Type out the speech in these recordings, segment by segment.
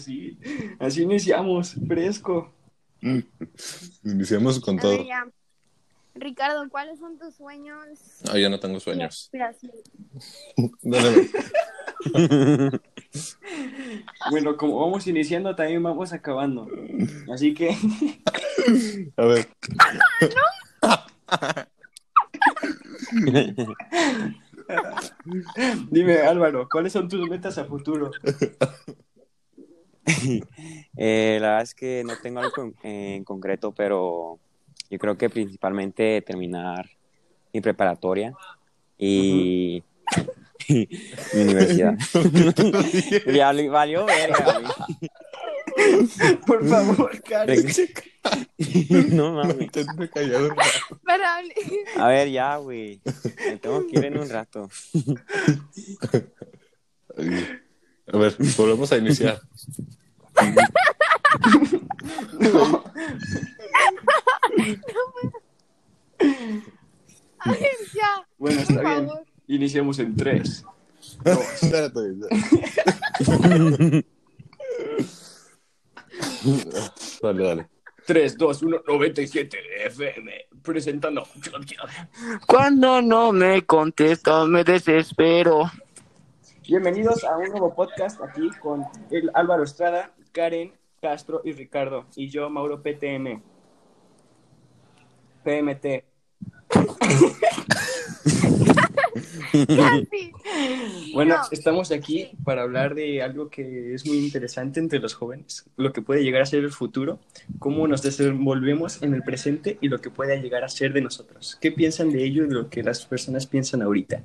Sí, así iniciamos, fresco. Iniciamos con A todo. ver, ya. Ricardo, ¿cuáles son tus sueños Ya no tengo y sueños. aspiraciones? Dale. Bueno, como vamos iniciando, también vamos acabando. Así que, A ver. dime, Álvaro, ¿cuáles son tus metas a futuro? La verdad es que no tengo algo en concreto, pero yo creo que principalmente terminar mi preparatoria y mi universidad. Ya valió verga, güey. Por favor, Karen. No mames. Mantente callado. Pero, A ver, ya, güey. Me tengo que ir en un rato. A ver, volvemos a iniciar. No. a ver, ya. Bueno, Por está bien. favor. Iniciamos en 3. Espérate. Dale. 3, 2, 1, 97 FM. Presentando. Cuando no me contestas me desespero. Bienvenidos a un nuevo podcast aquí con el Álvaro Estrada, Karen Castro y Ricardo. Y yo, Mauro PTM. PMT. Casi. Bueno, No. estamos aquí para hablar de algo que es muy interesante entre los jóvenes, lo que puede llegar a ser el futuro, cómo nos desenvolvemos en el presente y lo que puede llegar a ser de nosotros. ¿Qué piensan de ello y de lo que las personas piensan ahorita?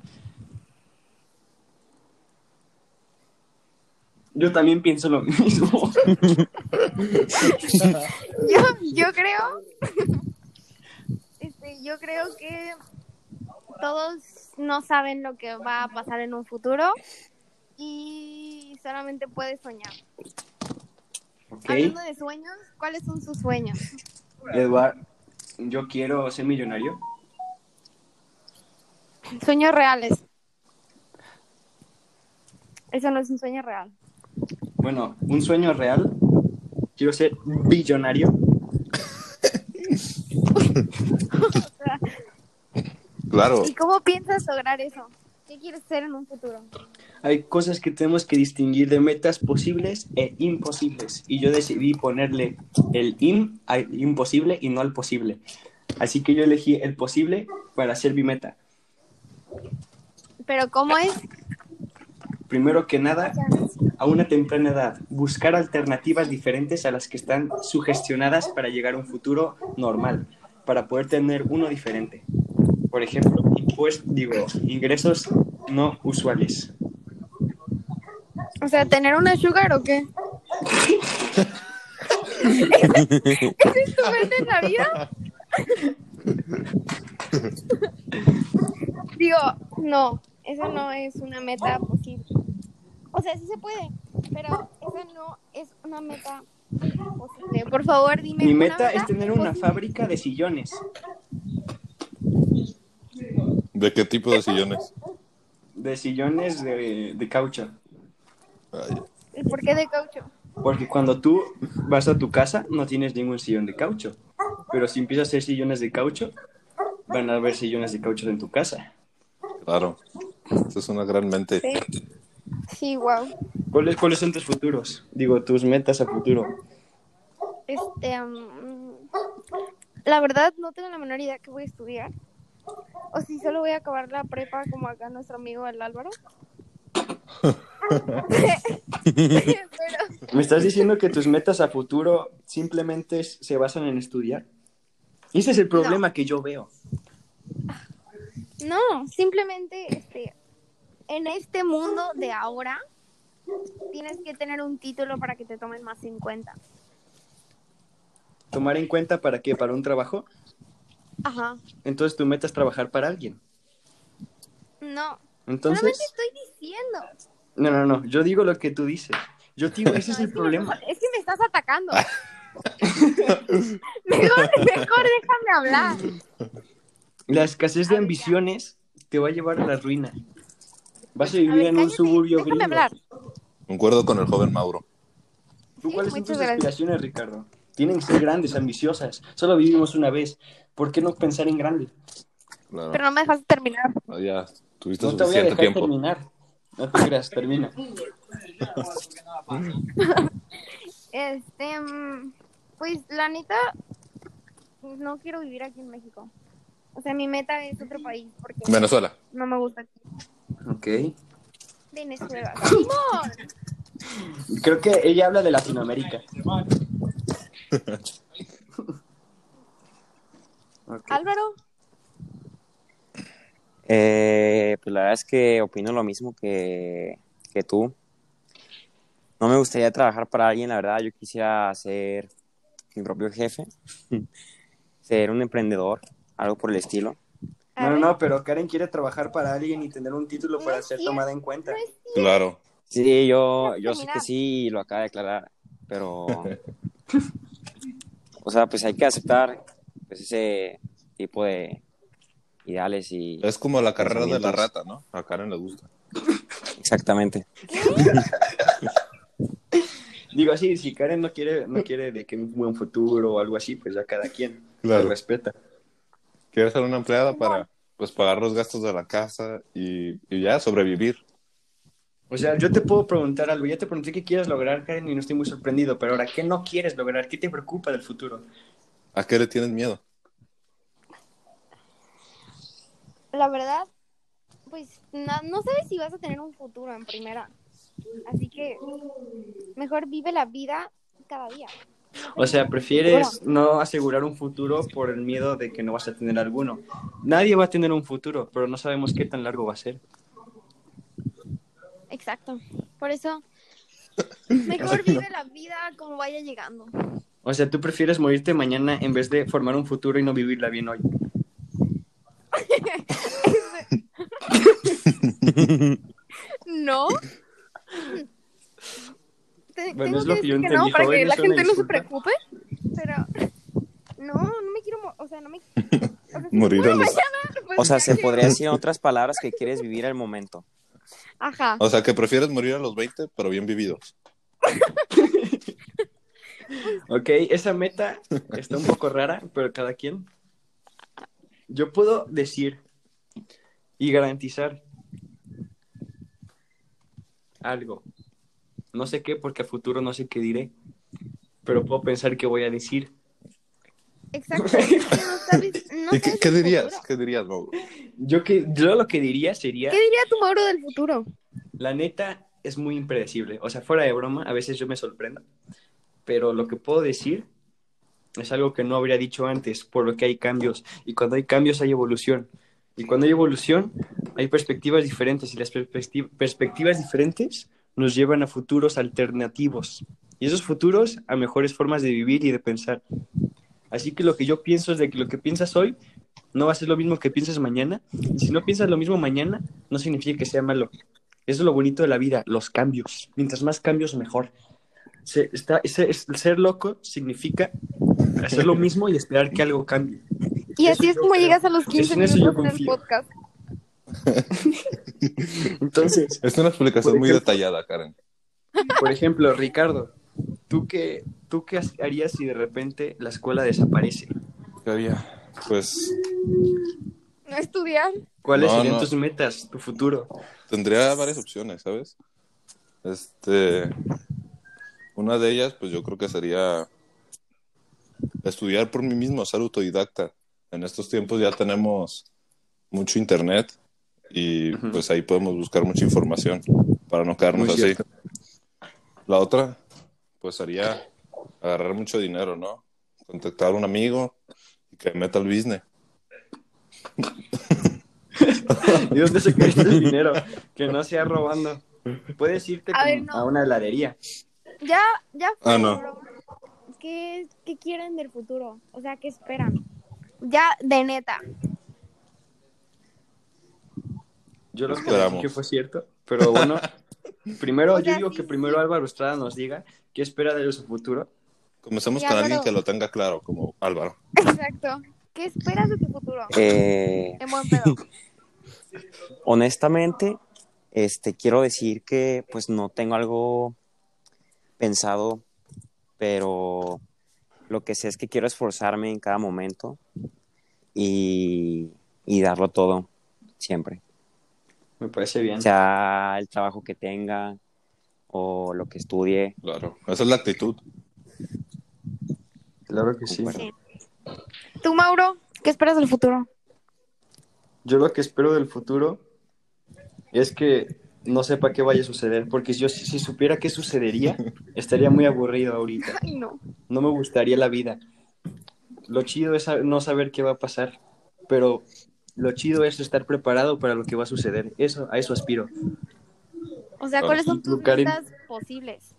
Yo también pienso lo mismo. Yo creo, yo creo que todos no saben lo que va a pasar en un futuro y solamente puedes soñar. Ok, Hablando de sueños, ¿cuáles son sus sueños? Eduardo, yo quiero ser millonario. Sueños reales. Eso no es un sueño real. Bueno, un sueño real. Quiero ser billonario. Claro. ¿Y cómo piensas lograr eso? ¿Qué quieres ser en un futuro? Hay cosas que tenemos que distinguir de metas posibles e imposibles. Y yo decidí ponerle el al imposible y no al posible. Así que yo elegí el posible para hacer mi meta. ¿Pero cómo es? Primero que nada, a una temprana edad, buscar alternativas diferentes a las que están sugestionadas para llegar a un futuro normal, para poder tener uno diferente. Por ejemplo, ingresos no usuales. O sea, ¿tener una sugar o qué? ¿Esa es tu meta en la vida? Digo, no, eso no es una meta posible. O sea, sí se puede, pero esa no es una meta posible. Por favor, dime. Mi una meta es tener una posible. fábrica de sillones. ¿De qué tipo de sillones? De sillones de caucho. Ay, ¿Y por qué de caucho? Porque cuando tú vas a tu casa no tienes ningún sillón de caucho. Pero si empiezas a hacer sillones de caucho, van a haber sillones de caucho en tu casa. claro. Esa es una gran mente. Sí. Sí, wow. ¿Cuáles son tus futuros? Digo, tus metas a futuro. La verdad no tengo la menor idea qué voy a estudiar. O si solo voy a acabar la prepa como acá nuestro amigo el Álvaro. Pero ¿Me estás diciendo que tus metas a futuro simplemente se basan en estudiar? Ese es el problema que yo veo. no, simplemente en este mundo de ahora tienes que tener un título para que te tomen más en cuenta. ¿Tomar en cuenta para qué? ¿Para un trabajo? Ajá. Entonces tu meta es trabajar para alguien. No. Entonces... Solamente estoy diciendo. No. Yo digo lo que tú dices. Yo digo, ese es el problema. Es que me estás atacando. mejor déjame hablar. La escasez de ambiciones te va a llevar a la ruina. Vas a vivir en un cállate, suburbio déjame gringo. hablar. Concuerdo con el joven Mauro. ¿Tú Sí, cuáles son muchas tus gracias. aspiraciones, Ricardo? Tienen que ser grandes, ambiciosas. Solo vivimos una vez. ¿Por qué no pensar en grande? Claro. Pero no me dejas terminar. Ah, ya tuviste No te voy a suficiente dejar tiempo. terminar. No te creas, termina. Pues la neta, no quiero vivir aquí en México. O sea, mi meta es otro país porque Venezuela. no me gusta aquí. Ok. Venezuela. ¡Simón! Creo que ella habla de Latinoamérica. Ok. Álvaro, Pues la verdad es que opino lo mismo que tú. No me gustaría trabajar para alguien, la verdad. Yo quisiera ser mi propio jefe, ser un emprendedor, algo por el estilo. No, arre. no, pero Karen quiere trabajar para alguien y tener un título No para es ser cierto, tomada en cuenta. no es cierto. Claro. Sí, yo Déjame sé que terminar. sí, y lo acaba de declarar, pero, o sea, pues hay que aceptar pues, ese tipo de ideales y Es como la carrera de la pensamientos. rata, ¿no? A Karen le gusta. Exactamente. Digo así, si Karen no quiere de que un buen futuro o algo así, pues ya cada quien se Claro. respeta. Quiere ser una empleada para, pues, pagar los gastos de la casa y ya sobrevivir. O sea, yo te puedo preguntar algo. Ya te pregunté qué quieres lograr, Karen, y no estoy muy sorprendido. Pero ahora, ¿qué no quieres lograr? ¿Qué te preocupa del futuro? ¿A qué le tienes miedo? La verdad, pues no sabes si vas a tener un futuro en primera. Así que mejor vive la vida cada día. No O sea, tenemos un prefieres futuro. no asegurar un futuro por el miedo de que no vas a tener alguno. Nadie va a tener un futuro, pero no sabemos qué tan largo va a ser. Exacto. Por eso, mejor vive la vida como vaya llegando. O sea, tú prefieres morirte mañana en vez de formar un futuro y no vivirla bien hoy. No. Bueno, Tengo es que lo que yo decir que no entendí, para que jóvenes, la una gente no se disculpa. preocupe. Pero no me quiero, o sea, no me. O sea, si me Morir muero a los... mañana, pues O sea, ya se que. podría decir en otras palabras que quieres vivir el momento. Ajá. O sea, que prefieres morir a los 20, pero bien vividos. Ok, esa meta está un poco rara, pero cada quien. Yo puedo decir y garantizar algo. No sé qué, porque a futuro no sé qué diré, pero puedo pensar qué voy a decir. Exacto. Es que no ¿Y sabes qué el dirías? futuro. ¿Qué dirías, Mauro? Yo lo que diría ¿Qué sería, diría tu Mauro del futuro? la neta es muy impredecible. O sea, fuera de broma, a veces yo me sorprendo, pero lo que puedo decir es algo que no habría dicho antes, por lo que hay cambios. Y cuando hay cambios hay evolución. Y cuando hay evolución hay perspectivas diferentes. Y las perspectivas diferentes nos llevan a futuros alternativos. Y esos futuros a mejores formas de vivir y de pensar. Así que lo que yo pienso es de que lo que piensas hoy no va a ser lo mismo que piensas mañana. Y si no piensas lo mismo mañana, no significa que sea malo. Eso es lo bonito de la vida, los cambios. Mientras más cambios, mejor. Ser loco significa hacer lo mismo y esperar que algo cambie. Y Eso así es yo como creo. llegas a los 15 En eso yo minutos en el confío. podcast. Entonces, Es una explicación muy detallada, Karen. por ejemplo, Ricardo, ¿tú qué harías si de repente la escuela desaparece? ¿Qué haría? Pues, No estudiar. ¿Cuáles no, serían no. tus metas, tu futuro? Tendría varias opciones, ¿sabes? Una de ellas, pues yo creo que sería estudiar por mí mismo, ser autodidacta. En estos tiempos ya tenemos mucho internet y Ujú. pues ahí podemos buscar mucha información para no quedarnos Muy así. cierto. La otra, pues sería agarrar mucho dinero, ¿no? Contactar a un amigo y que me meta al business. ¿Y dónde sacaste el dinero? Que no sea robando. Puedes irte A ver, a no. una heladería. Ya fue Ah, de no. broma. ¿Qué quieren del futuro? O sea, ¿qué esperan? Ya, de neta. Yo lo que dije que Esperamos. fue cierto, pero bueno, primero O yo sea, digo sí, que sí, primero sí. Álvaro Estrada nos diga qué espera de su futuro. Comencemos Y con alguien Álvaro, que lo tenga claro, como Álvaro. exacto. ¿Qué esperas de tu futuro? En buen pedo. Honestamente, quiero decir que pues no tengo algo pensado pero lo que sé es que quiero esforzarme en cada momento y darlo todo, siempre. Me parece bien. Sea el trabajo que tenga o lo que estudie, Claro, esa es la actitud. Claro que sí. concuerdo. Sí. ¿Tú, Mauro? ¿Qué esperas del futuro? Yo lo que espero del futuro es que no sepa qué vaya a suceder, porque si supiera qué sucedería, estaría muy aburrido ahorita. Ay, no. No me gustaría la vida. Lo chido es no saber qué va a pasar, pero lo chido es estar preparado para lo que va a suceder. A eso aspiro. O sea, Claro. ¿cuáles son ¿Y tú, tus Karen? metas posibles?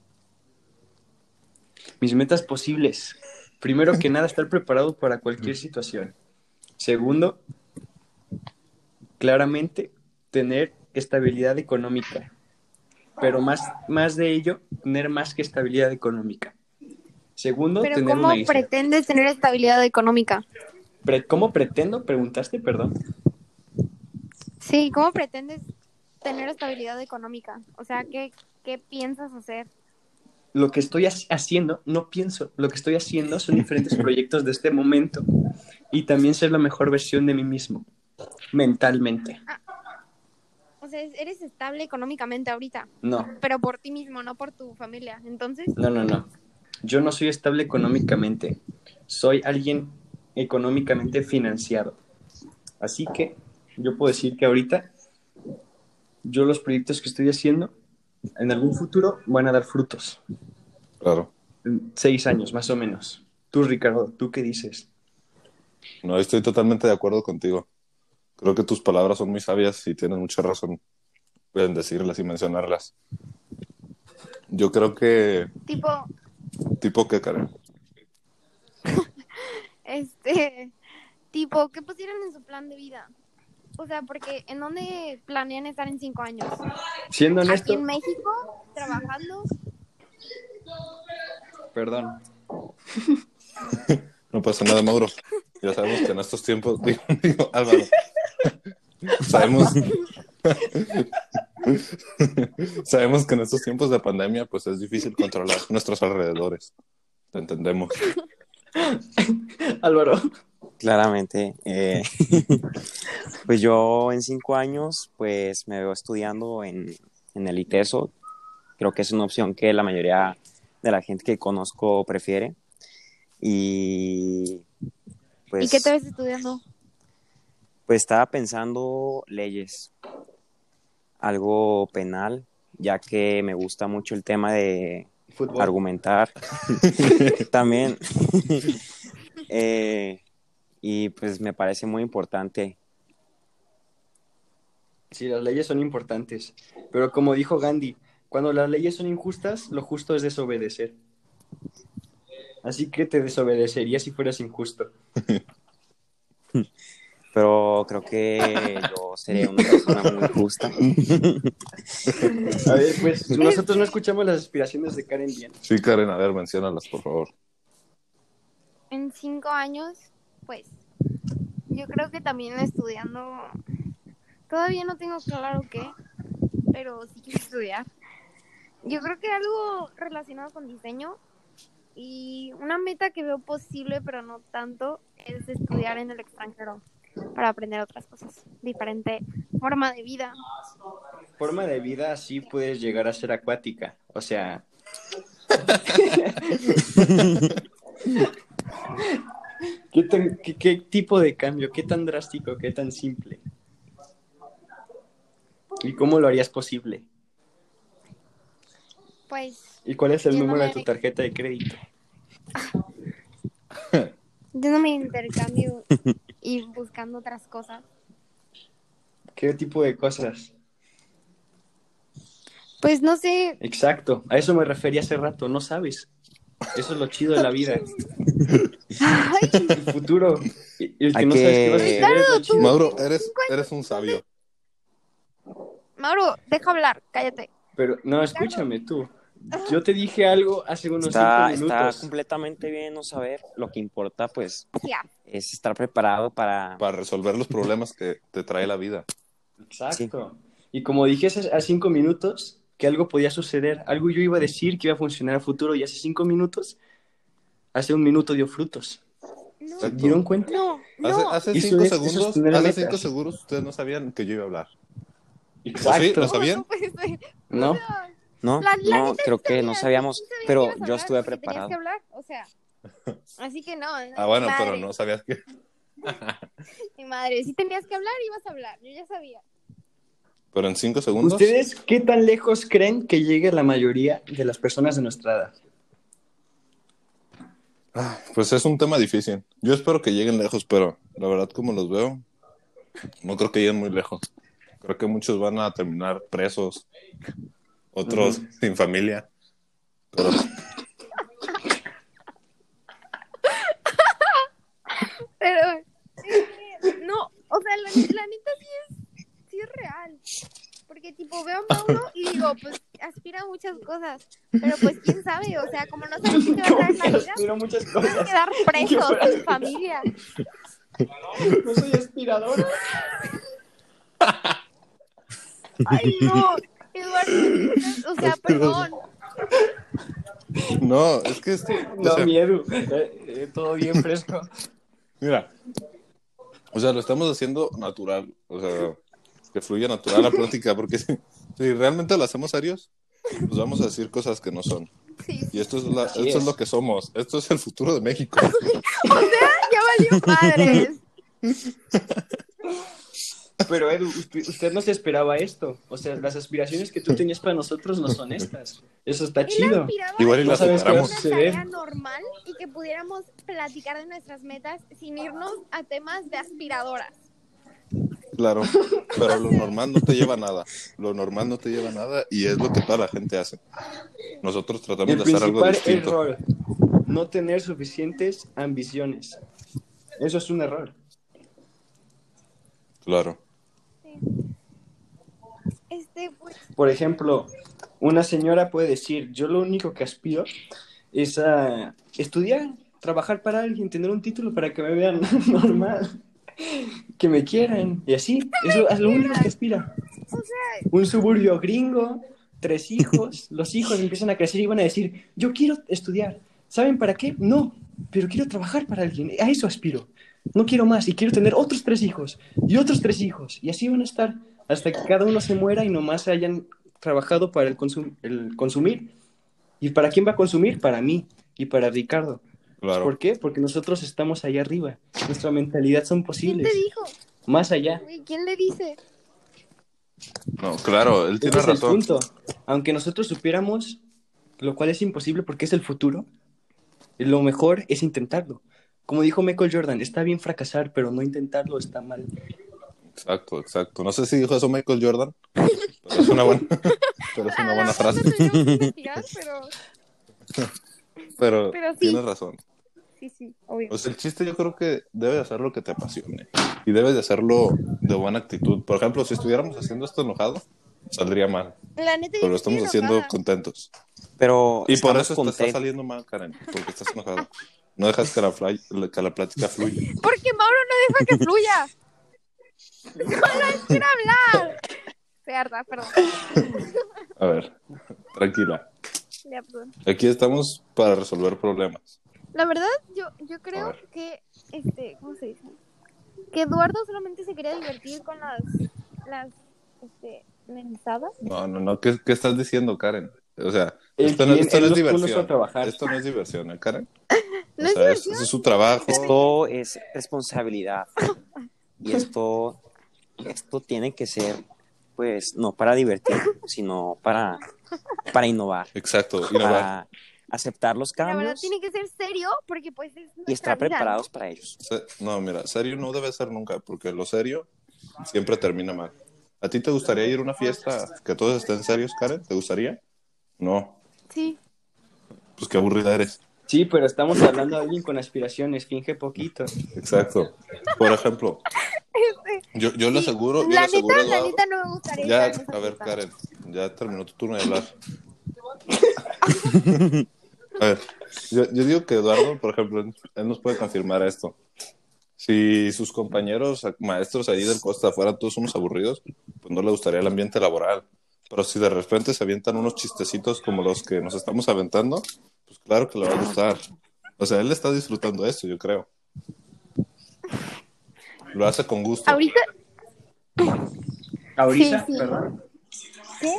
Mis metas posibles. Primero que nada, estar preparado para cualquier situación. Segundo, claramente, tener estabilidad económica. Pero más de ello, tener más que estabilidad económica. Segundo, Pero tener una ¿cómo isla. pretendes tener estabilidad económica? ¿Cómo pretendo? Preguntaste, perdón. Sí, ¿cómo pretendes tener estabilidad económica? O sea, ¿qué piensas hacer? Lo que estoy haciendo, no pienso, lo que estoy haciendo son diferentes proyectos de este momento y también ser la mejor versión de mí mismo, mentalmente. O sea, eres estable económicamente ahorita, No, pero por ti mismo, no por tu familia. Entonces, no. Yo no soy estable económicamente, soy alguien económicamente financiado. Así que yo puedo decir que ahorita yo los proyectos que estoy haciendo en algún futuro van a dar frutos. Claro. En 6 años, más o menos. Tú, Ricardo, ¿tú qué dices? No, estoy totalmente de acuerdo contigo. Creo que tus palabras son muy sabias y tienes mucha razón en decirlas y mencionarlas. Yo creo que, tipo, tipo que, Karen. este, tipo, ¿qué pusieron en su plan de vida? O sea, porque ¿en dónde planean estar en 5 años? Siendo ¿Aquí en honesto, México? ¿Trabajando? perdón. No pasa nada, Mauro. Ya sabemos que en estos tiempos, digo, Álvaro, sabemos, sabemos que en estos tiempos de pandemia, pues es difícil controlar nuestros alrededores. Te entendemos. Álvaro. Claramente. Pues yo en 5 años, pues me veo estudiando en el ITESO. Creo que es una opción que la mayoría de la gente que conozco prefiere. Y ¿Y qué te pues, ves estudiando? pues estaba pensando leyes, algo penal, ya que me gusta mucho el tema de Fútbol. argumentar también. Y pues me parece muy importante. Sí, las leyes son importantes, pero como dijo Gandhi, cuando las leyes son injustas, lo justo es desobedecer. Así que te desobedecería si fueras injusto. Pero creo que yo seré una persona muy justa. A ver, pues nosotros no escuchamos las aspiraciones de Karen bien. Sí, Karen, a ver, menciónalas, por favor. En 5 años, pues, yo creo que también estudiando, todavía no tengo claro qué, pero sí quiero estudiar. Yo creo que algo relacionado con diseño y una meta que veo posible, pero no tanto, es estudiar en el extranjero para aprender otras cosas, diferente forma de vida. Forma de vida así puedes llegar a ser acuática. O sea, ¿qué tipo de cambio? ¿Qué tan drástico? ¿Qué tan simple? ¿Y cómo lo harías posible? Pues, ¿Y cuál es el número de tu yéndome, tarjeta de crédito? yéndome a intercambio y buscando otras cosas. ¿Qué tipo de cosas? Pues no sé. Exacto, a eso me refería hace rato, no sabes. Eso es lo chido de la vida. Ay, El futuro, el que Hay no sabes qué va a que... suceder es lo chido. Mauro, eres un sabio. Mauro, deja hablar, cállate. Pero no, Ricardo, escúchame tú. Yo te dije algo hace unos 5 Está minutos. completamente bien no saber. Lo que importa, pues, ya. es estar preparado para... Para resolver los problemas que te trae la vida. Sí, Exacto. Y como dije hace 5 minutos, que algo podía suceder, algo yo iba a decir que iba a funcionar a futuro y hace 5 minutos, hace 1 minuto dio frutos. No, ¿Se dieron cuenta? no, Hace Eso 5 es segundos, tener hace metas. 5 segundos ustedes no sabían que yo iba a hablar. Exacto. ¿Lo sabían? No puede ser. ¿No? O sea, No, la no, neta creo que sabía, no sí sabíamos, sabía que pero ibas a yo hablar estuve porque tenías preparado. que hablar, o sea, así que no, Ah, bueno, ni pero madre, no sabías que... ni madre, si tenías que hablar, ibas a hablar, yo ya sabía. Pero en 5 segundos... ¿Ustedes qué tan lejos creen que llegue la mayoría de las personas de nuestra edad? Pues es un tema difícil. Yo espero que lleguen lejos, pero la verdad como los veo, no creo que lleguen muy lejos. Creo que muchos van a terminar presos, otros sin familia. Pero Pero, no, o sea, la neta sí es real. Porque, tipo, veo a Mauro y digo, pues, aspira a muchas cosas. Pero, pues, quién sabe, o sea, como no sabes qué te va a traer la vida, Aspiro a muchas vas a cosas. quedar preso sin familia. No soy aspirador. Ay, no, Eduardo, o sea, perdón. no, es que esto... No, o sea, miedo. Todo bien fresco. mira, o sea, lo estamos haciendo natural, o sea, que fluya natural la plática, porque si realmente lo hacemos serios, pues vamos a decir cosas que no son. Sí, Y esto Así es es. lo que somos, esto es el futuro de México. ya valió madres. Pero Edu, usted no se esperaba esto. O sea, las aspiraciones que tú tenías para nosotros no son estas. Eso está Él chido. aspiraba Igual y a la que sabes qué va a fuera una suceder. tarea normal y que pudiéramos platicar de nuestras metas sin irnos a temas de aspiradoras. Claro, pero lo normal no te lleva a nada. Lo normal no te lleva a nada y es lo que toda la gente hace. Nosotros tratamos El de hacer algo principal distinto. error, no tener suficientes ambiciones. Eso es un error. Claro. Pues, Por ejemplo, una señora puede decir, yo lo único que aspiro es a estudiar, trabajar para alguien, tener un título para que me vean normal, que me quieran, y así, eso es lo único que aspira. o sea, Un suburbio gringo, 3 hijos, los hijos empiezan a crecer y van a decir, yo quiero estudiar. ¿Saben para qué? No, pero quiero trabajar para alguien, a eso aspiro. No quiero más y quiero tener otros 3 hijos y otros 3 hijos. Y así van a estar hasta que cada uno se muera y nomás hayan trabajado para el consumir. ¿Y para quién va a consumir? Para mí y para Ricardo. Claro. ¿Por qué? Porque nosotros estamos allá arriba. Nuestra mentalidad son ¿quién posibles. te dijo? Más allá. Güey, ¿quién le dice? No, claro, él Ese tiene es el razón. punto. Aunque nosotros supiéramos, lo cual es imposible porque es el futuro, lo mejor es intentarlo. Como dijo Michael Jordan, está bien fracasar, pero no intentarlo está mal. Exacto, exacto. No sé si dijo eso Michael Jordan, pero es una buena, pero es una buena frase. No tendríamos que investigar, Pero pero sí. tienes razón. Sí, obvio. O sea, el chiste yo creo que debe de hacer lo que te apasione y debes de hacerlo de buena actitud. Por ejemplo, si estuviéramos haciendo esto enojado, saldría mal, La neta, yo pero lo estoy estamos haciendo enojada. contentos. Pero Y por estamos eso te está contentos. saliendo mal, Karen, porque estás enojado. No dejas que la plática fluya. Porque Mauro no deja que fluya. Solo quiero hablar. Estoy harta, perdón. A ver, tranquila. Ya, perdón. Aquí estamos para resolver problemas. La verdad, yo A creo ver. que, ¿cómo se dice? Que Eduardo solamente se quería divertir con las mensadas. No. ¿Qué estás diciendo, Karen? O sea, Él esto no es nos puso a diversión. trabajar. Esto no es diversión, ¿eh, Karen? No O es sea, diversión. es su trabajo. Esto es responsabilidad. Y esto tiene que ser, pues, no para divertir, sino para innovar, Exacto, innovar. para aceptar los La verdad cambios tiene que ser serio porque pues es y nuestra estar vida, preparados para ellos. No, mira, serio no debe ser nunca, porque lo serio siempre termina mal. ¿A ti te gustaría ir a una fiesta que todos estén serios, Karen? ¿Te gustaría? No, ¿no? Sí. pues qué aburrida eres. Sí, pero estamos hablando de alguien con aspiraciones, finge poquito. Exacto. Por ejemplo, yo le aseguro, yo le La aseguro a neta Eduardo. no me gustaría Ya, estar en esa a ver, fiesta. Karen, ya terminó tu turno de hablar. A ver, yo digo que Eduardo, por ejemplo, él nos puede confirmar esto. Si sus compañeros maestros ahí del Costa fueran todos unos aburridos, pues no le gustaría el ambiente laboral. Pero si de repente se avientan unos chistecitos como los que nos estamos aventando, pues claro que le va a gustar. O sea, él está disfrutando eso, yo creo. Lo hace con gusto. Ahorita, Ahorita, Sí. perdón. ¿qué?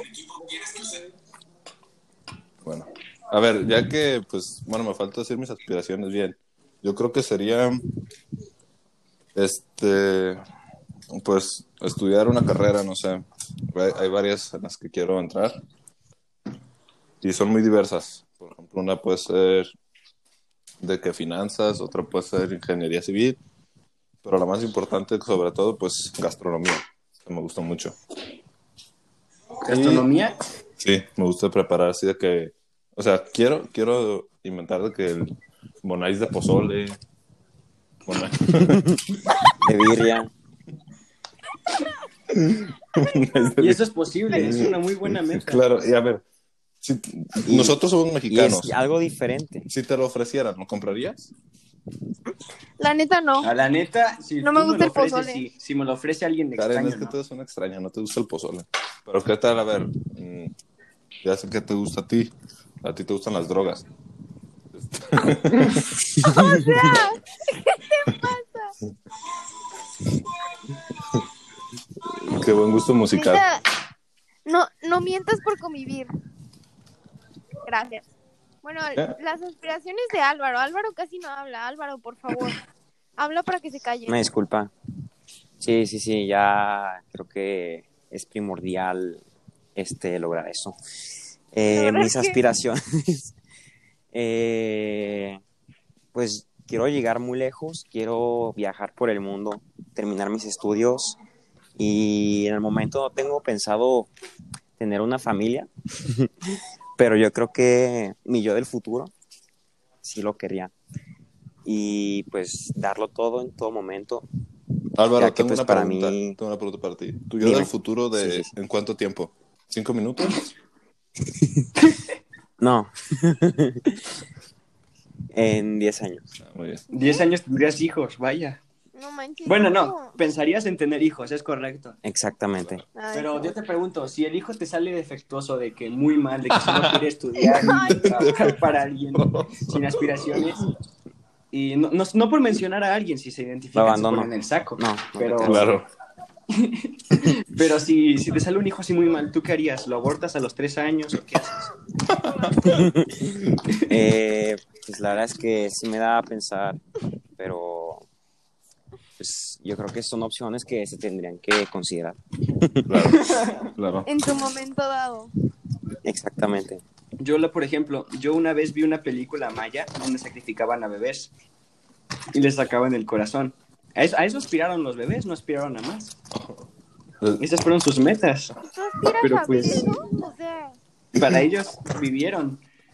Bueno, a ver, ya que, pues, bueno, me falta decir mis aspiraciones bien. Yo creo que sería, pues, estudiar una carrera, no sé. Hay varias en las que quiero entrar y son muy diversas. Por ejemplo, una puede ser de que finanzas, otra puede ser ingeniería civil, pero la más importante, sobre todo, pues, gastronomía, que me gusta mucho. Gastronomía. Sí, me gusta preparar así de que, o sea, quiero inventar de que el bonais de pozole, De birria. Y eso es posible, es una muy buena meta. Claro, y a ver, si Y- nosotros somos Y mexicanos, es algo diferente. si te lo ofrecieran, ¿lo comprarías? La neta no. A la neta, si No tú me gusta lo el ofreces, pozole. sí. Si me lo ofrece alguien Karen, extraño, es que ¿no? tú eres una extraña, no te gusta el pozole. Pero ¿qué tal? A ver, ya sé que te gusta a ti. A ti te gustan las drogas. Qué buen gusto musical. Neta, no mientas por convivir. Gracias. Bueno, ¿Qué? las aspiraciones de Álvaro. Álvaro casi no habla. Álvaro, por favor. Habla para que se calle. Una disculpa. Sí, ya creo que es primordial lograr eso. ¿Lograr Mis qué? aspiraciones. Pues quiero llegar muy lejos, quiero viajar por el mundo, terminar mis estudios y en el momento no tengo pensado tener una familia, pero yo creo que mi yo del futuro sí lo quería y pues darlo todo en todo momento, Álvaro, ya que pues para mí, tengo una pregunta para ti. ¿Tu yo Dime. del futuro Sí. en cuánto tiempo? ¿5 minutos? No, en 10 años. Muy bien. 10 años tendrías hijos, vaya. No manches. Bueno, no, ¿cómo? pensarías en tener hijos, es correcto. Exactamente. Ay, Pero no. yo te pregunto, si el hijo te sale defectuoso, de que muy mal, de que solo quiere estudiar Ay, y trabajar para alguien sin aspiraciones, y no por mencionar a alguien, si se Lo identifican, se abandono. ponen el saco. No, Pero, Claro. pero si te sale un hijo así muy mal, ¿tú qué harías? ¿Lo abortas a los 3 años o qué haces? Pues la verdad es que sí me da a pensar, pero pues yo creo que son opciones que se tendrían que considerar. Claro. En tu momento dado. Exactamente. Por ejemplo, yo una vez vi una película maya donde sacrificaban a bebés y les sacaban el corazón. A eso aspiraron los bebés, no aspiraron a más. Esas fueron sus metas. ¿Tú aspiras Pero a ver pues- eso? O sea, Para ellos vivieron.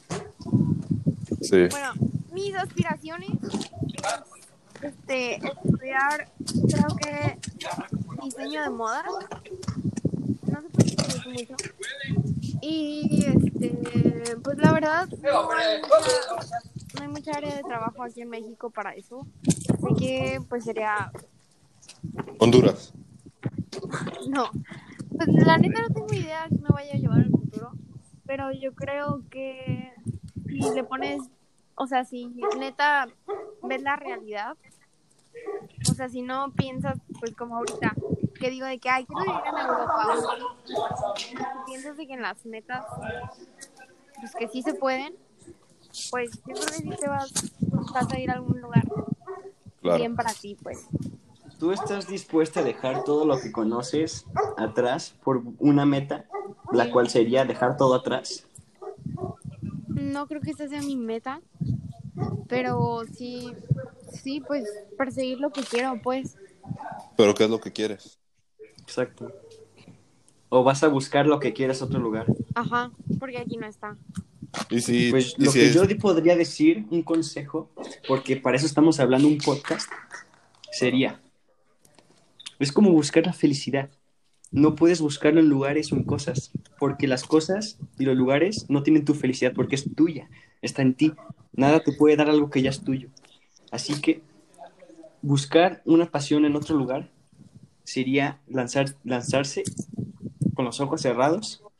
Sí. bueno, mis aspiraciones es estudiar, creo que diseño de moda. No sé por qué me gusta mucho. Y pues la verdad no hay mucha área de trabajo aquí en México para eso. Así que pues sería Honduras. no. Pues la neta no tengo idea si me vaya a llevar al futuro, pero yo creo que si le pones, o sea, si neta ves la realidad, o sea, si no piensas pues como ahorita, que digo de que ay, quiero vivir en Europa, si piensas de que en las metas, pues que sí se pueden, pues yo creo que sí vas a ir a algún lugar Claro. bien para ti, pues. ¿Tú estás dispuesta a dejar todo lo que conoces atrás por una meta, la cual sería dejar todo atrás? No creo que esta sea mi meta, pero sí, pues perseguir lo que quiero, pues. ¿Pero qué es lo que quieres? Exacto. ¿O vas a buscar lo que quieras a otro lugar? Ajá, porque aquí no está. Y si, Pues y lo si que es- yo podría decir, un consejo, porque para eso estamos hablando un podcast, sería, es como buscar la felicidad. No puedes buscarlo en lugares o en cosas, porque las cosas y los lugares no tienen tu felicidad porque es tuya, está en ti. Nada te puede dar algo que ya es tuyo. Así que buscar una pasión en otro lugar sería lanzarse con los ojos cerrados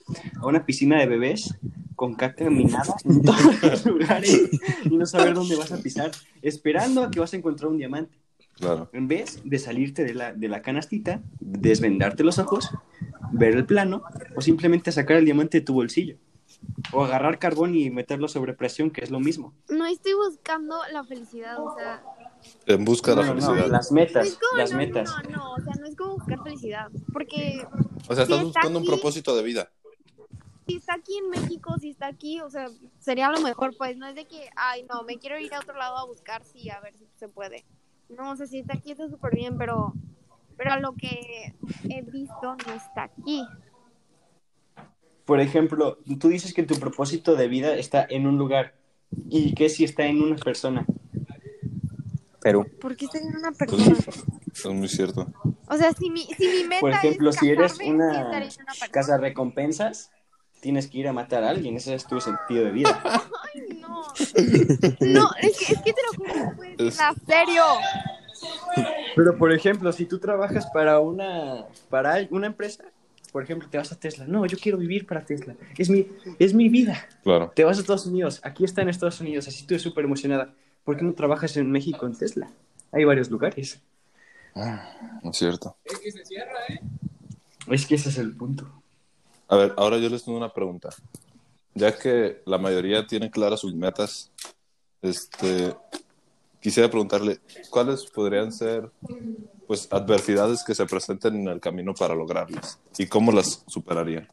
a una piscina de bebés con caca minada en todos los lugares y no saber dónde vas a pisar, esperando a que vas a encontrar un diamante. Claro. En vez de salirte de la canastita, desvendarte los ojos, ver el plano o simplemente sacar el diamante de tu bolsillo. O agarrar carbón y meterlo sobre presión, que es lo mismo. No estoy buscando la felicidad, o sea, En busca de la No, felicidad. las no metas, es como, las no, metas. o sea, no es como buscar felicidad, porque O sea, si estás está buscando un aquí, propósito de vida. si está aquí en México, si está aquí, o sea, sería lo mejor, pues, no es de que, ay, no, me quiero ir a otro lado a buscar, sí, a ver si se puede. No, o sea, si está aquí está súper bien, pero lo que he visto no está aquí. Por ejemplo, tú dices que tu propósito de vida está en un lugar. ¿Y qué si está en una persona? Perú. ¿Por qué estoy en una Es persona? muy cierto. O sea, si mi Por meta es ejemplo, si eres casarme, sí estaría una en una persona. casa recompensas, tienes que ir a matar a alguien. Ese es tu sentido de vida. Ay, no. No, es que te lo juro, no puede ser Es- nada serio. Pero, por ejemplo, si tú trabajas para una empresa, por ejemplo, te vas a Tesla. No, yo quiero vivir para Tesla. Es mi vida. Claro. Te vas a Estados Unidos. Aquí está en Estados Unidos. Así estoy súper emocionada. ¿Por qué no trabajas en México en Tesla? Hay varios lugares. Es cierto. Es que ese es el punto. A ver, ahora yo les tengo una pregunta. Ya que la mayoría tienen claras sus metas, quisiera preguntarle, ¿cuáles podrían ser, pues, adversidades que se presenten en el camino para lograrlas? ¿Y cómo las superarían?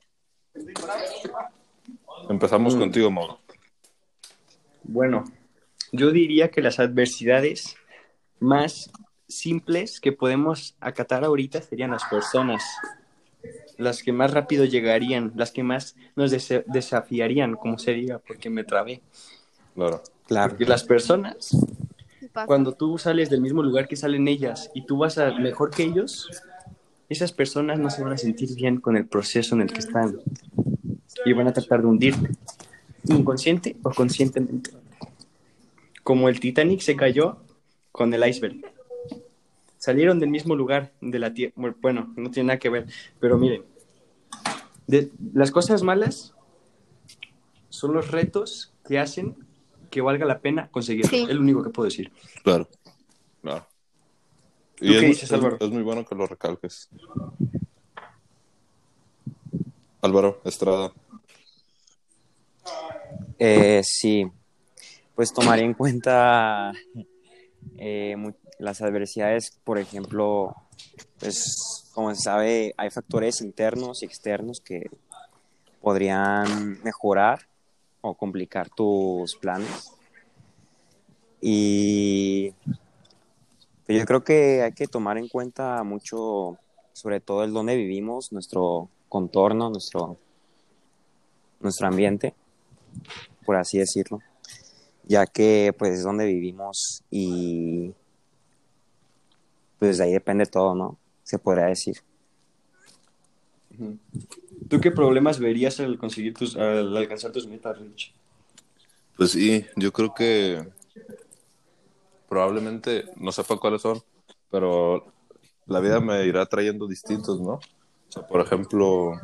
Empezamos contigo, Mauro. Bueno, yo diría que las adversidades más simples que podemos acatar ahorita serían las personas, las que más rápido llegarían, las que más nos desafiarían, como se diga, porque me trabé. Claro. Claro. Porque las personas, ¿Qué pasa? cuando tú sales del mismo lugar que salen ellas y tú vas a mejor que ellos, esas personas no se van a sentir bien con el proceso en el que están y van a tratar de hundirte, inconsciente o conscientemente. Como el Titanic se cayó con el iceberg. Salieron del mismo lugar de la Tierra. Bueno, no tiene nada que ver, pero miren, las cosas malas son los retos que hacen que valga la pena conseguirlo. Sí. Es lo único que puedo decir. Claro. Claro. ¿Tú qué dices, Álvaro? Es muy bueno que lo recalques. Álvaro Estrada. Sí, pues tomaría en cuenta las adversidades, por ejemplo, pues como se sabe, hay factores internos y externos que podrían mejorar o complicar tus planes. Y pues yo creo que hay que tomar en cuenta mucho, sobre todo el dónde vivimos, nuestro contorno, nuestro ambiente, por así decirlo, ya que pues es donde vivimos y pues de ahí depende todo, ¿no? Se podría decir. ¿Tú qué problemas verías al alcanzar tus metas, Rich? Pues sí, yo creo que probablemente, no sepa cuáles son, pero la vida me irá trayendo distintos, ¿no? O sea, por ejemplo,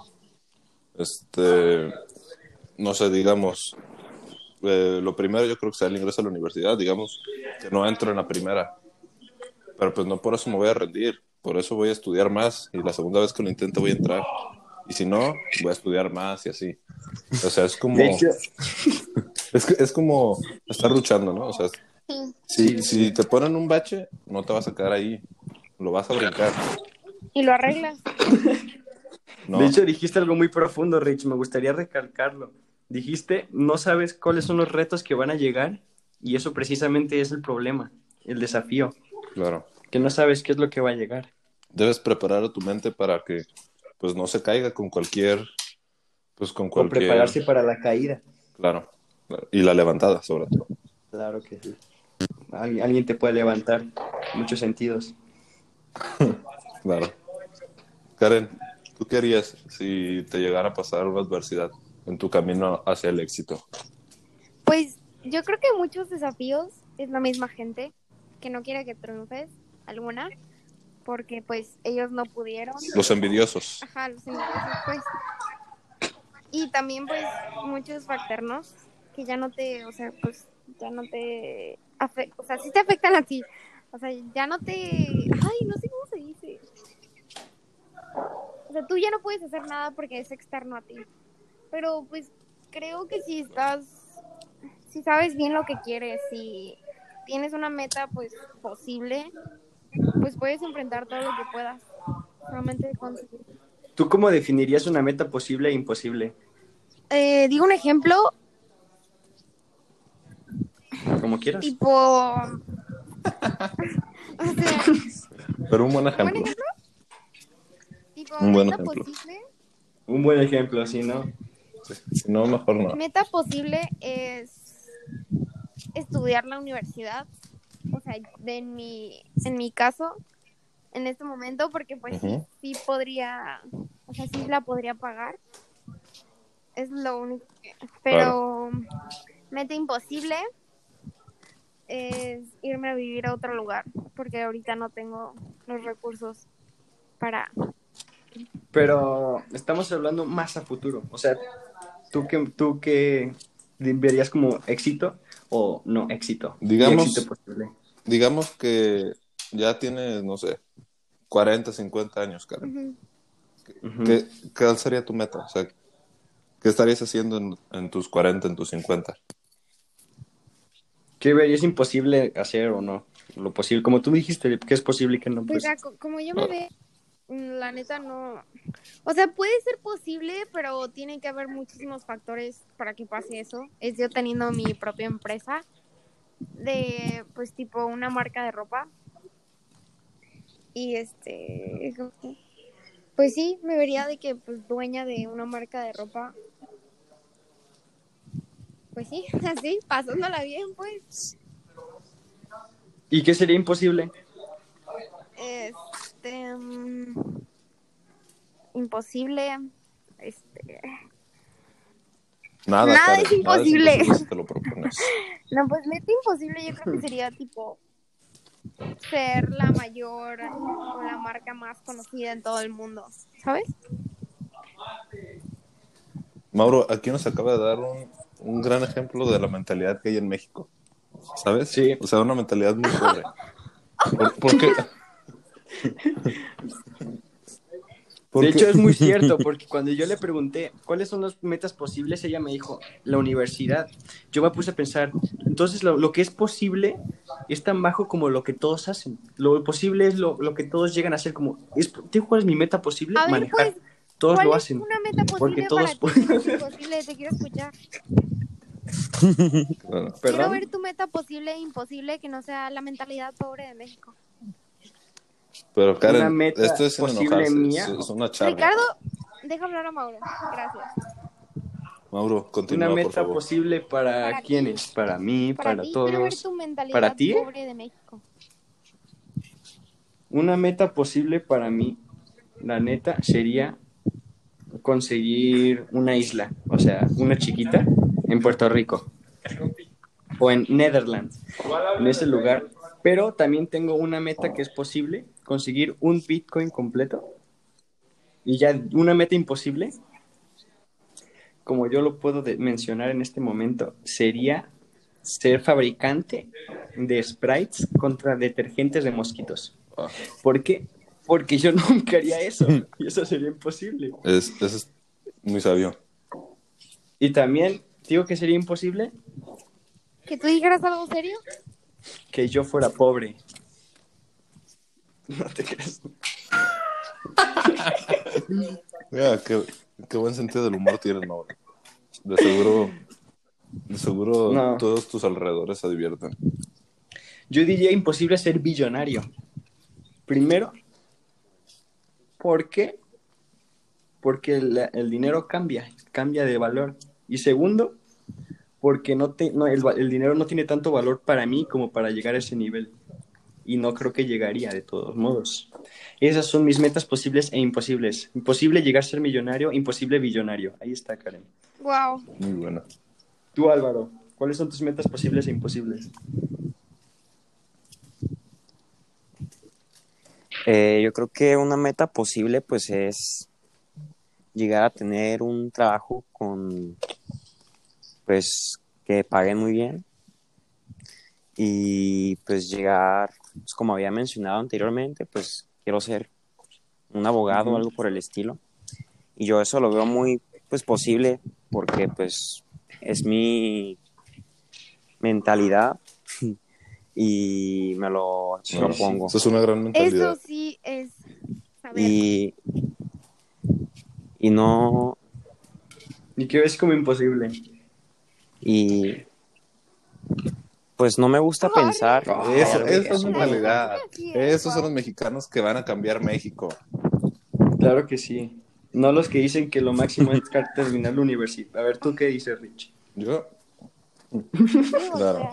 no sé, digamos, lo primero yo creo que sea el ingreso a la universidad, digamos, que no entro en la primera, pero pues no por eso me voy a rendir, por eso voy a estudiar más y la segunda vez que lo intente voy a entrar. Y si no, voy a estudiar más y así. O sea, es como... De hecho, Es como estar luchando, ¿no? O sea, si te ponen un bache, no te vas a quedar ahí. Lo vas a brincar. Y lo arreglas. No, de hecho, dijiste algo muy profundo, Rich. Me gustaría recalcarlo. Dijiste, no sabes cuáles son los retos que van a llegar y eso precisamente es el problema, el desafío, claro. que no sabes qué es lo que va a llegar. Debes preparar a tu mente para que pues no se caiga con cualquier... Pues con O cualquier... prepararse para la caída. Claro, claro. Y la levantada, sobre todo. Claro que sí. Alguien te puede levantar en muchos sentidos. Claro. Karen, ¿tú qué harías si te llegara a pasar una adversidad en tu camino hacia el éxito? Pues yo creo que muchos desafíos es la misma gente que no quiere que triunfes alguna, porque pues ellos no pudieron. Los envidiosos. Ajá, los envidiosos, pues. Y también pues muchos factores que ya no te, o sea, pues ya no te afectan, o sea, sí te afectan a ti. O sea, ya no te, ay, no sé cómo se dice. O sea, tú ya no puedes hacer nada porque es externo a ti. Pero pues creo que si sabes bien lo que quieres, si tienes una meta pues posible, pues puedes enfrentar todo lo que puedas. Solamente conseguir. ¿Tú cómo definirías una meta posible e imposible? Digo un ejemplo, Como quieras. tipo, o sea, Pero un buen un buen ejemplo. ejemplo, tipo Un buen meta ejemplo. posible. Un buen ejemplo, ¿sí, no? Si no, mejor no. Meta posible es estudiar la universidad, o sea, en mi caso, en este momento, porque pues Ujú. sí podría, o sea, sí la podría pagar, es lo único que, Claro. pero meta imposible es irme a vivir a otro lugar, porque ahorita no tengo los recursos para, Pero estamos hablando más a futuro. O sea, ¿tú qué verías como éxito o no éxito? Y éxito Digamos, posible. digamos que ya tienes, no sé, 40, 50 años, Karen. uh-huh. Ujú. ¿Cuál sería tu meta? O sea, ¿qué estarías haciendo en tus 40, en tus 50? ¿Qué verías imposible hacer o no? Lo posible, como tú dijiste, que es posible y que no, Pues pues. como yo me Claro. veo, la neta no, o sea, puede ser posible, pero tiene que haber muchísimos factores para que pase eso. Es yo teniendo mi propia empresa de, pues, tipo una marca de ropa. Y pues sí, me vería de que, pues, dueña de una marca de ropa. Pues sí, así, pasándola bien, pues. ¿Y qué sería imposible? Este, imposible. Este, Nada, nada es Karen, nada es imposible. imposible si te lo propones. No, pues meta imposible yo creo que sería tipo ser la mayor o la marca más conocida en todo el mundo, ¿sabes? Mauro, aquí nos acaba de dar un gran ejemplo de la mentalidad que hay en México, ¿sabes? Sí. O sea, una mentalidad muy pobre. ¿Por qué? De Porque hecho, es muy cierto, porque cuando yo le pregunté cuáles son las metas posibles, ella me dijo, la universidad. Yo me puse a pensar, entonces lo que es posible es tan bajo como lo que todos hacen. Lo posible es lo que todos llegan a hacer. ¿Te cuál es mi meta posible? A ver, pues, Manejar. Todos ¿cuál lo es hacen, una meta porque posible para todos... ti que es imposible? Te quiero escuchar. bueno, Quiero ¿Perdón? ver tu meta posible e imposible que no sea la mentalidad pobre de México. pero Una Karen, esto meta es sin posible enojarse, mía, es una charla. Ricardo, deja hablar a Mauro. Gracias. Mauro, una continúa, por meta favor. posible para Para ti, quiénes, para mí, para para ti, quiero ver todos. tu ¿Para mentalidad ti? pobre de México. Una meta posible para mí, la neta, sería conseguir una isla, o sea, una chiquita en Puerto Rico o en Netherlands, en ese lugar. Pero también tengo una meta que es posible, conseguir un Bitcoin completo. Y ya una meta imposible, como yo lo puedo mencionar en este momento, sería ser fabricante de sprites contra detergentes de mosquitos. Ah, ¿Por qué? Porque yo nunca haría eso y eso sería imposible. eso es muy sabio. Y también digo que sería imposible ¿Que tú dijeras algo serio? que yo fuera pobre. No te creas. Mira, qué buen sentido del humor tienes, Mauro. De seguro No, todos tus alrededores se divierten. yo diría imposible ser billonario. Primero, ¿por qué? Porque el dinero cambia de valor. Y segundo, porque el dinero no tiene tanto valor para mí como para llegar a ese nivel. Y no creo que llegaría de todos modos. Esas son mis metas posibles e imposibles. Imposible llegar a ser millonario, imposible billonario. Ahí está, Karen. Wow. Muy buena. Tú, Álvaro, ¿cuáles son tus metas posibles e imposibles? Yo creo que una meta posible pues es llegar a tener un trabajo pues, que paguen muy bien y pues llegar, pues, como había mencionado anteriormente, pues quiero ser un abogado o Ujú. algo por el estilo. Y yo eso lo veo muy, pues, posible porque, pues, es mi mentalidad y me lo No, propongo. eso es una gran Eso mentalidad. sí es saber. Y, y no, Y que es como imposible. y pues no me gusta pensar que hay algo Esa que es es imposible. mentalidad. Así es, Esos son wow. los mexicanos que van a cambiar México. Claro que sí. No los que dicen que lo máximo es terminar la universidad. A ver, ¿tú qué dices, Rich? Yo, Sí, claro. voltea.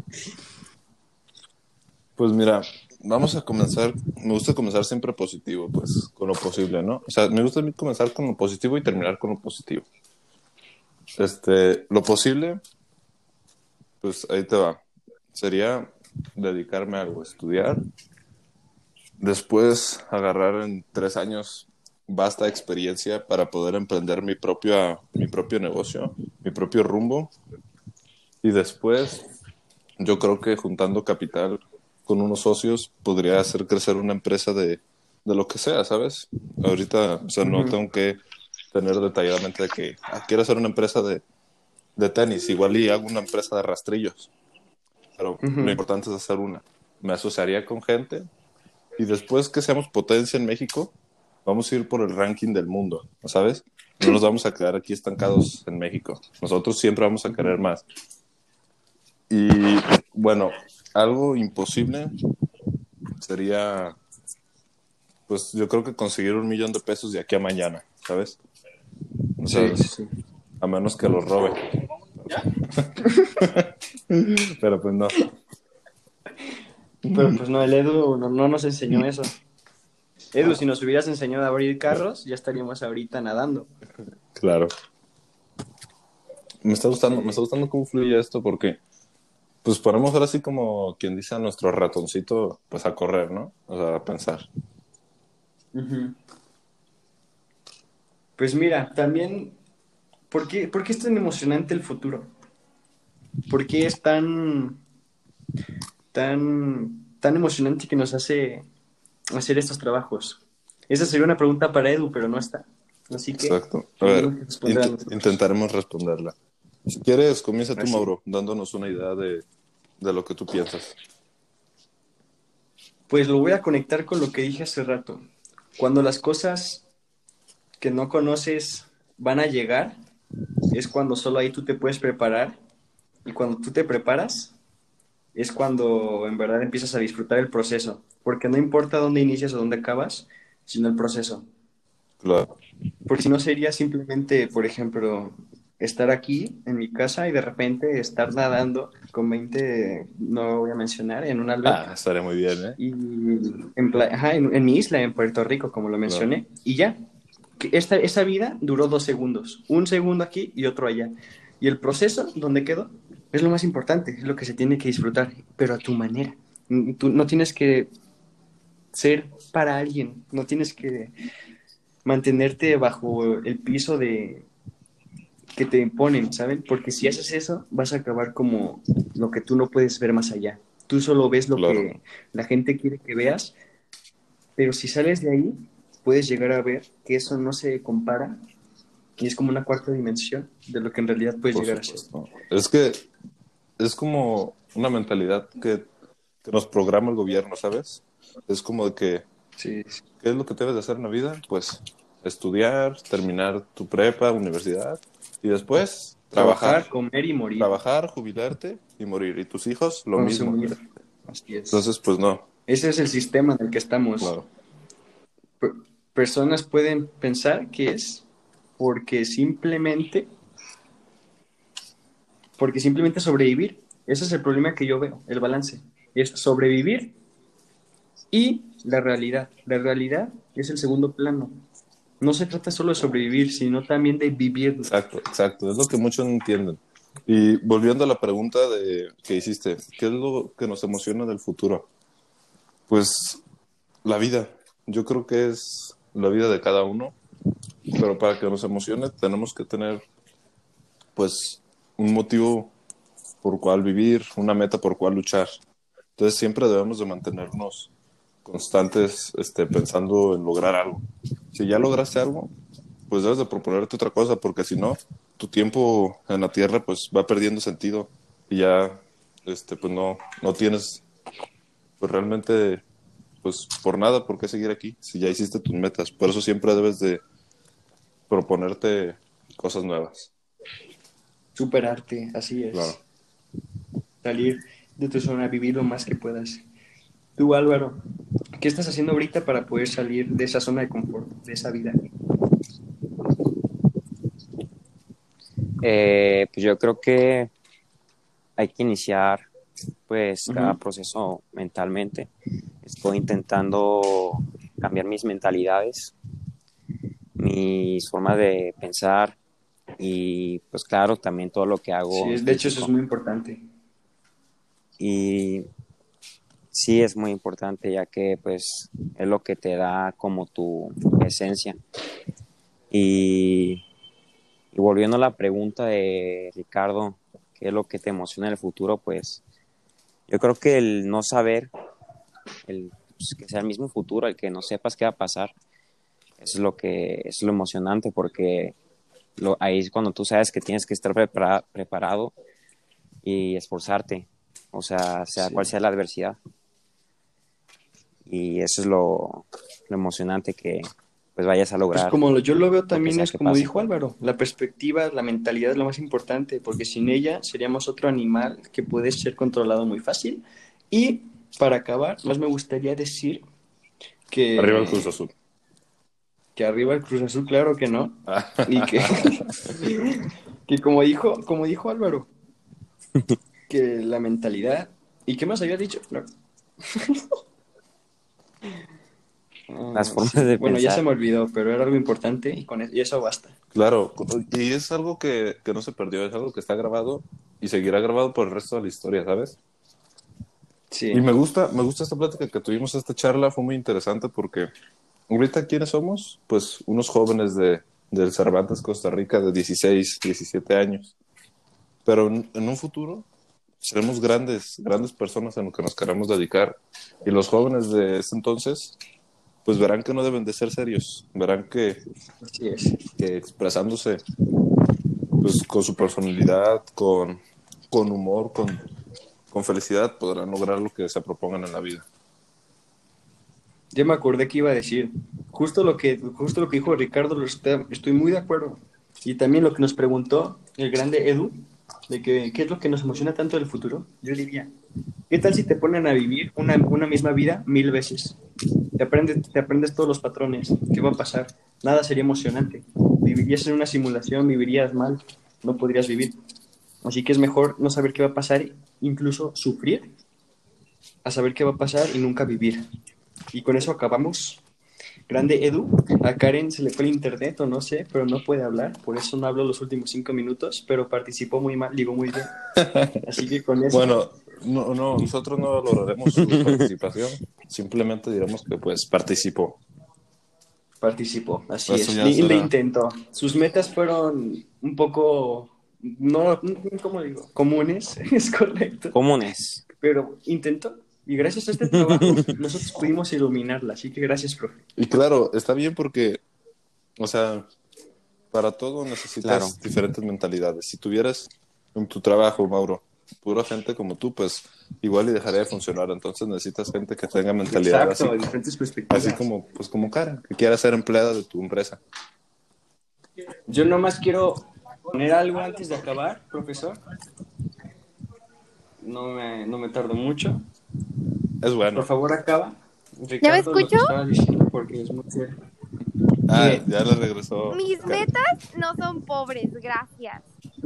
Pues mira, vamos a comenzar. Me gusta comenzar siempre positivo, pues, con lo posible, ¿no? O sea, me gusta a mí comenzar con lo positivo y terminar con lo positivo. Lo posible, pues ahí te va. Sería dedicarme a algo, estudiar. Después agarrar en 3 años vasta experiencia para poder emprender mi propio negocio, mi propio rumbo. Y después, yo creo que juntando capital con unos socios podría hacer crecer una empresa de lo que sea, ¿sabes? Ahorita, o sea, no Ujú, tengo que tener detalladamente de que quiero hacer una empresa de tenis, igual y hago una empresa de rastrillos, pero lo ujú. importante es hacer una. Me asociaría con gente y después que seamos potencia en México, vamos a ir por el ranking del mundo, ¿sabes? No nos vamos a quedar aquí estancados en México. Nosotros siempre vamos a querer más. Y bueno, algo imposible sería, pues yo creo que conseguir 1 millón de pesos de aquí a mañana, ¿sabes? O sea, Sí, sí, sí. a menos que los robe. Pero pues no, Pero pues no, el Edu no nos enseñó eso. Edu, si nos hubieras enseñado a abrir carros, ya estaríamos ahorita nadando. claro. Me está Sí. gustando cómo fluye esto porque pues ponemos ahora así como quien dice a nuestro ratoncito pues a correr, ¿no? O sea, a pensar. Ujú. Pues mira, también, por qué es tan emocionante el futuro? ¿Por qué es tan emocionante que nos hace hacer estos trabajos? Esa sería una pregunta para Edu, pero no está. Así que Exacto. A tenemos ver, que responder a nosotros. intentaremos responderla. Si quieres, comienza tú, Así. Mauro, dándonos una idea de lo que tú piensas. Pues lo voy a conectar con lo que dije hace rato. Cuando las cosas que no conoces van a llegar, es cuando solo ahí tú te puedes preparar. Y cuando tú te preparas, es cuando en verdad empiezas a disfrutar el proceso. Porque no importa dónde inicias o dónde acabas, sino el proceso. Claro, Porque si no sería simplemente, por ejemplo, estar aquí en mi casa y de repente estar nadando con 20, no voy a mencionar, en una alberca. estaría muy bien, ¿eh? Y ajá, en mi isla, en Puerto Rico, como lo Claro, mencioné, y ya. Esa vida duró 2 segundos, un segundo aquí y otro allá. Y el proceso, donde quedó, es lo más importante, es lo que se tiene que disfrutar, pero a tu manera. Tú no tienes que ser para alguien, no tienes que mantenerte bajo el piso de que te imponen, ¿saben? Porque si haces eso, vas a acabar como lo que tú no puedes ver más allá. Tú solo ves lo claro, que la gente quiere que veas, pero si sales de ahí, puedes llegar a ver que eso no se compara y es como una cuarta dimensión de lo que en realidad puedes por llegar a ser. supuesto. Es que es como una mentalidad que nos programa el gobierno, ¿sabes? Es como de que, Sí, sí. ¿qué es lo que debes de hacer en la vida? Pues estudiar, terminar tu prepa, universidad y después trabajar. Trabajar, comer y morir. Trabajar, jubilarte y morir. Y tus hijos, lo mismo. Consumir. Así es. Entonces, pues no, Ese es el sistema en el que estamos. claro, Per- Personas pueden pensar que es porque simplemente, porque simplemente sobrevivir. Ese es el problema que yo veo, el balance. Es sobrevivir y la realidad. La realidad es el segundo plano. No se trata solo de sobrevivir, sino también de vivirlo. exacto, exacto. Es lo que muchos no entienden. Y volviendo a la pregunta que hiciste, ¿qué es lo que nos emociona del futuro? Pues la vida. Yo creo que es la vida de cada uno. pero para que nos emocione tenemos que tener, pues, un motivo por cual vivir, una meta por cual luchar. Entonces siempre debemos de mantenernos constantes, pensando en lograr algo. Si ya lograste algo, pues debes de proponerte otra cosa, porque si no, tu tiempo en la tierra pues va perdiendo sentido y ya, pues no tienes, pues realmente, pues por nada, por qué seguir aquí, si ya hiciste tus metas. Por eso siempre debes de proponerte cosas nuevas. Superarte, así es. Claro. Salir de tu zona, vivir lo más que puedas. Tú, Álvaro, ¿qué estás haciendo ahorita para poder salir de esa zona de confort, de esa vida? Pues yo creo que hay que iniciar pues cada Ujú. proceso mentalmente. Estoy intentando cambiar mis mentalidades, mis formas de pensar y pues claro, también todo lo que hago Sí, en de hecho eso es físico. muy importante. Y sí es muy importante ya que pues es lo que te da como tu esencia. Y, y volviendo a la pregunta de Ricardo, ¿qué es lo que te emociona en el futuro? Pues yo creo que el no saber, pues, que sea el mismo futuro, el que no sepas qué va a pasar, eso es lo que es lo emocionante porque ahí es cuando tú sabes que tienes que estar preparado y esforzarte, o sea cual Sí. sea la adversidad. Y eso es lo emocionante que pues vayas a Pues lograr como yo lo veo lo que también sea es que como pase. dijo Álvaro, la perspectiva, la mentalidad es lo más importante, porque sin ella seríamos otro animal que puede ser controlado muy fácil. Y para acabar, más me gustaría decir Arriba el Cruz que, Azul. que arriba el Cruz Azul, claro que no, y que, que como dijo Álvaro, que la mentalidad, ¿y qué más había dicho? No. Las formas Sí, de bueno, ya se pensar. me olvidó, pero era algo importante y eso basta. Claro, y es algo que no se perdió, es algo que está grabado y seguirá grabado por el resto de la historia, ¿sabes? Y Sí, me gusta esta plática que tuvimos, esta charla, fue muy interesante porque ahorita, ¿quiénes somos? Pues unos jóvenes del Cervantes, Costa Rica, de 16, 17 años. Pero en un futuro seremos grandes personas en lo que nos queramos dedicar. Y los jóvenes de ese entonces, pues verán que no deben de ser serios, verán así es. que expresándose pues, con su personalidad, con humor, con felicidad, podrán lograr lo que se propongan en la vida. Ya me acordé que iba a decir. Justo lo que dijo Ricardo, estoy muy de acuerdo. Y también lo que nos preguntó el grande Edu, de que qué es lo que nos emociona tanto del futuro. Yo diría, ¿qué tal si te ponen a vivir una misma vida 1000 veces? Te aprendes todos los patrones. ¿Qué va a pasar? Nada sería emocionante. Vivirías en una simulación, vivirías mal, no podrías vivir. Así que es mejor no saber qué va a pasar, incluso sufrir, a saber qué va a pasar y nunca vivir. Y con eso acabamos. Grande Edu, a Karen se le fue el internet o no sé, pero no puede hablar, por eso no habló los últimos 5 minutos, pero participó muy mal, digo muy bien. Así que con eso Bueno, no, nosotros no valoraremos su participación, simplemente diremos que pues participó. participó, así Eso es. ya Le será. intentó. Sus metas fueron un poco, no, ¿cómo digo? Comunes, es correcto, Comunes. pero intentó. Y gracias a este trabajo nosotros pudimos iluminarla, así que gracias, profe. Y claro, está bien porque, o sea, para todo Claro. necesitas diferentes mentalidades. Si tuvieras en tu trabajo, Mauro, pura gente como tú, pues igual y dejaría de funcionar. Entonces necesitas gente que tenga mentalidad Exacto, diferentes perspectivas. así como, pues como Karen, que quiera ser empleada de tu empresa. Yo nomás quiero poner algo antes de acabar, profesor. No me tardo mucho. Es bueno. Por favor, acaba. ¿Ya me Ricardo, lo que escucho? estaba diciendo, porque es muy cierto. Ah, ¿Qué? ya le regresó. Mis Karen. metas no son pobres, gracias.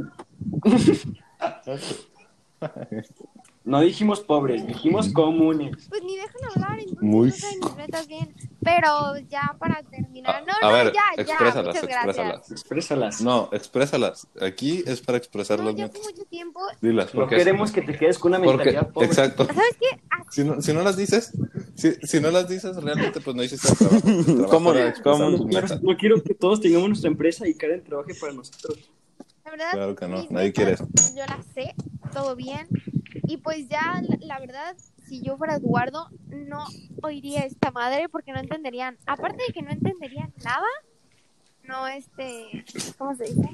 No dijimos pobres, dijimos comunes. Pues ni dejan hablar, entonces Muy- no saben mis metas bien. Pero ya para terminar. A ver, Ya, exprésalas, muchas gracias. exprésalas. Exprésalas. No, exprésalas. Aquí es para expresar No, las ya fue metas. mucho tiempo. Dilas, No porque queremos que te quedes con una porque, mentalidad pobre. exacto. ¿Sabes qué? Si no las dices, Si no las dices, realmente pues no hiciste el trabajo. El trabajo ¿Cómo era no? expresar ¿Cómo no? tus metas. No quiero que todos tengamos nuestra empresa y Karen trabaje para nosotros. La verdad, Claro que no, mis nadie quiere metas, eso. yo las sé, todo bien. Y pues ya, la verdad, si yo fuera Eduardo, no oiría esta madre porque no entenderían. Aparte de que no entenderían nada, no, ¿cómo se dice?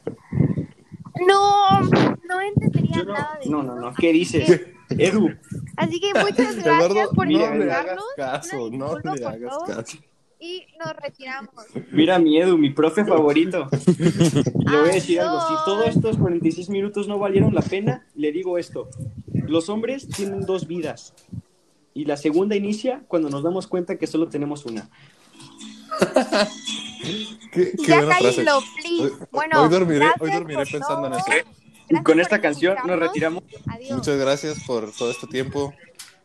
No entenderían nada de eso. No. ¿Qué dices? Edu, Así que muchas gracias Eduardo, por no le escucharnos. hagas caso, Una no disculpa le por hagas todo. caso. Y nos retiramos. mira mi Edu, mi profe favorito. Y le voy a decir algo, si todos Adiós. estos 46 minutos no valieron la pena, le digo esto. Los hombres tienen 2 vidas. Y la segunda inicia cuando nos damos cuenta que solo tenemos una. Qué Ya buena frase. cállenlo, please. Hoy Bueno, dormiré gracias por pensando en todo. eso. Y Gracias con por esta canción nos escucharnos. retiramos. Adiós. Muchas gracias por todo este tiempo.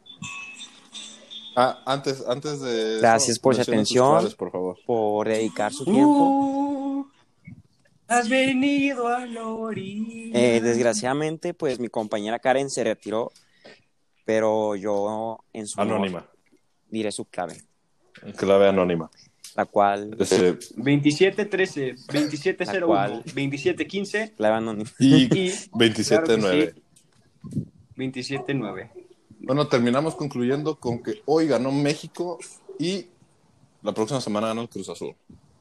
Antes de Gracias eso, por su mencionen sus atención, claves, por favor. por dedicar su tiempo. Has venido a la orilla. Desgraciadamente, pues mi compañera Karen se retiró, pero yo en su honor Anónima. diré su clave, Clave anónima. la cual 2713, La 2701, cual- 2715 clave anónima. y y 27-9. 279. Bueno, terminamos concluyendo con que hoy ganó México y la próxima semana gana el Cruz Azul.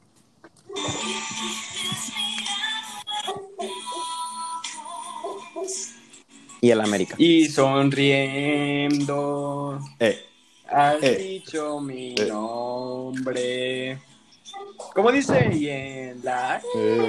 Y el América. Y sonriendo, has Eh. dicho mi nombre. ¿Cómo dice? Y en la...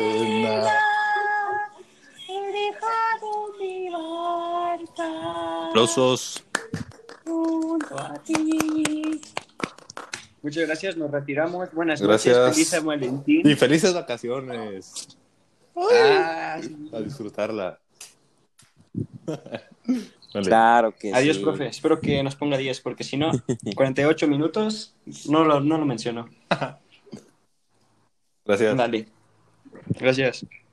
He dejado mi barca Aplausos. junto a ti. Muchas gracias, nos retiramos. Buenas Gracias. noches, feliz San Valentín. Y felices vacaciones. Ah, A disfrutarla. Vale. Claro que adiós, sí. profe. Espero que nos ponga 10, porque si no, 48 minutos no lo menciono. Gracias. Dale. Gracias.